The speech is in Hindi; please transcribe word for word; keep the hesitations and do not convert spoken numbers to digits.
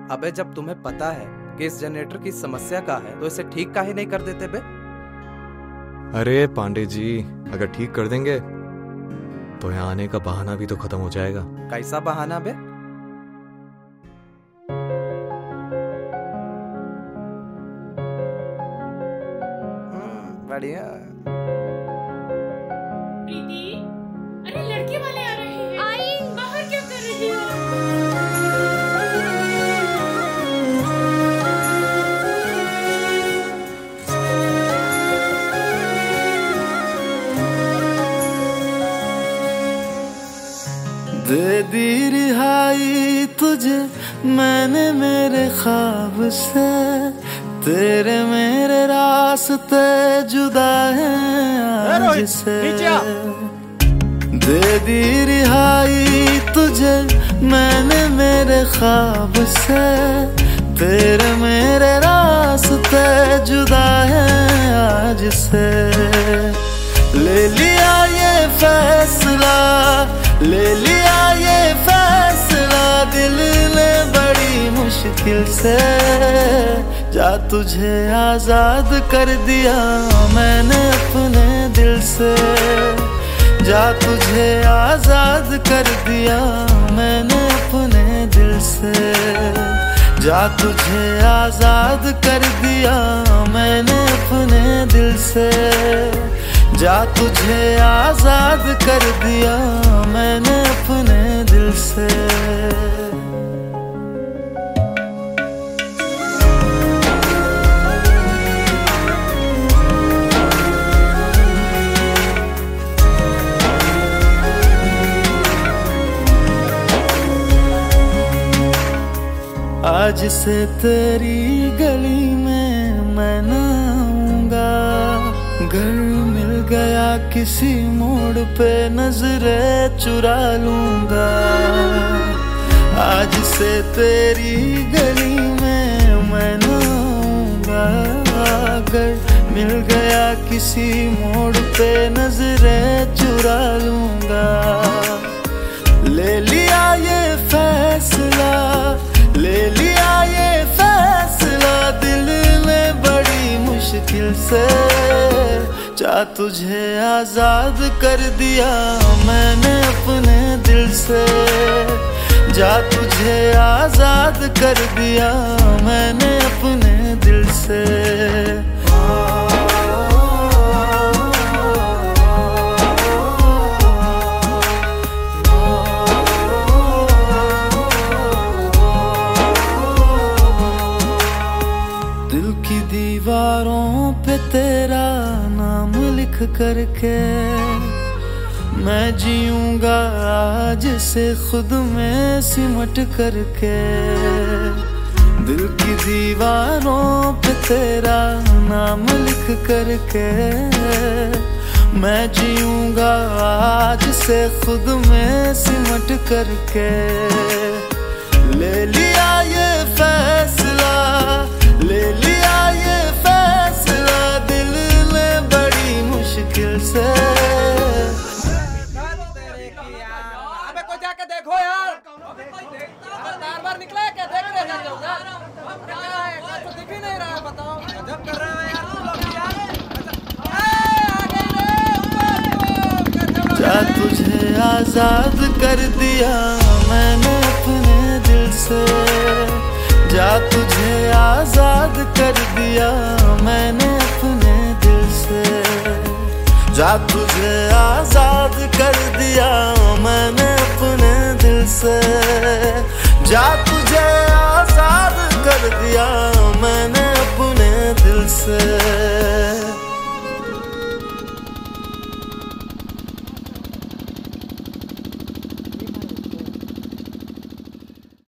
अबे जब तुम्हें पता है कि इस जनरेटर की समस्या का है तो इसे ठीक काहे नहीं कर देते बे? अरे पांडे जी, अगर ठीक कर देंगे तो यहाँ आने का बहाना भी तो खत्म हो जाएगा। कैसा बहाना बे? बढ़िया। प्रीति, अरे लड़के वाले आ रहे हैं। आई, बाहर क्या कर रही हो? दे दी रिहाई तुझे मैंने मेरे ख्वाब से, तेरे मेरे रास्ते जुदा हैं आज से। दे दी रिहाई तुझे मैंने मेरे ख्वाब से, तेरे मेरे रास्ते जुदा हैं आज से। ले लिया ये फैसला, ले लिया ये फैसला दिल ने बड़ी मुश्किल से। जा तुझे आजाद कर दिया मैंने अपने दिल से, जा तुझे आजाद कर दिया मैंने अपने दिल से, जा तुझे आजाद कर दिया मैंने अपने दिल से, जा तुझे आजाद कर दिया मैंने अपने दिल से। आज से तेरी गली में मैं न आऊंगा, घर मिल गया किसी मोड़ पे नजरें चुरा लूंगा। आज से तेरी गली में मैं न आऊंगा, घर मिल गया किसी मोड़ पे नजरें चुरा लूंगा। ले लिया ये फैसला, ले लिया ये फैसला दिल ने बड़ी मुश्किल से। जा तुझे आजाद कर दिया मैंने अपने दिल से, जा तुझे आजाद कर दिया मैंने अपने दिल से। दिल की दीवारों पे तेरा नाम लिख करके मैं जीऊंगा आज से खुद में सिमट करके। दिल की दीवारों पे तेरा नाम लिख करके मैं जीऊंगा आज से खुद में सिमट करके। ले लिया ये फैसला, ले लिया ये फैसला दिल ने बड़ी मुश्किल से। अबे कोई जाके देखो यार, बार बार निकला है क्या? देख रहे हैं लोग यार, क्या है? कुछ दिख ही नहीं रहा है, बताओ। जब कर रहे हो यार तुम लोग यार। जा तुझे आजाद कर दिया मैंने अपने दिल से, जा तुझे आजाद कर दिया मैंने अपने दिल से, जा तुझे आजाद कर दिया मैंने अपने दिल से, जा